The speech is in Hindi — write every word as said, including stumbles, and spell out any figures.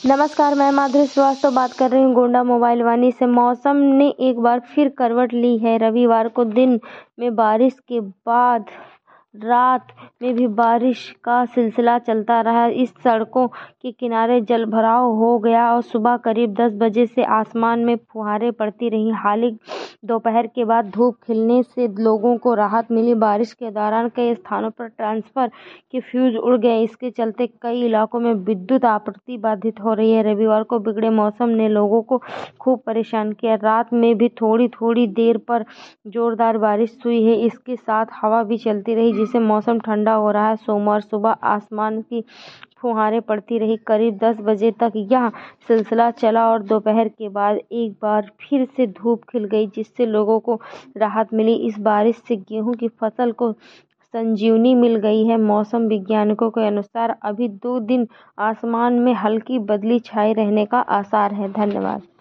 नमस्कार, मैं माधुरी श्रीवास्तव बात कर रही हूँ गोंडा मोबाइल वाणी से। मौसम ने एक बार फिर करवट ली है। रविवार को दिन में बारिश के बाद रात में भी बारिश का सिलसिला चलता रहा। इस सड़कों के किनारे जलभराव हो गया और सुबह करीब दस बजे से आसमान में फुहारें पड़ती रहीं। हालांकि दोपहर के बाद धूप खिलने से लोगों को राहत मिली। बारिश के दौरान कई स्थानों पर ट्रांसफार्मर के फ्यूज उड़ गए। इसके चलते कई इलाकों में विद्युत आपूर्ति बाधित हो रही है। रविवार को बिगड़े मौसम ने लोगों को खूब परेशान किया। रात में भी थोड़ी थोड़ी देर पर जोरदार बारिश हुई है। इसके साथ हवा भी चलती रही, जिससे मौसम ठंडा हो रहा है। सोमवार सुबह आसमान की फुहारें पड़ती रही। करीब दस बजे तक यह सिलसिला चला और दोपहर के बाद एक बार फिर से धूप खिल गई, जिससे लोगों को राहत मिली। इस बारिश से गेहूं की फसल को संजीवनी मिल गई है। मौसम वैज्ञानिकों के अनुसार अभी दो दिन आसमान में हल्की बदली छाए रहने का आसार है। धन्यवाद।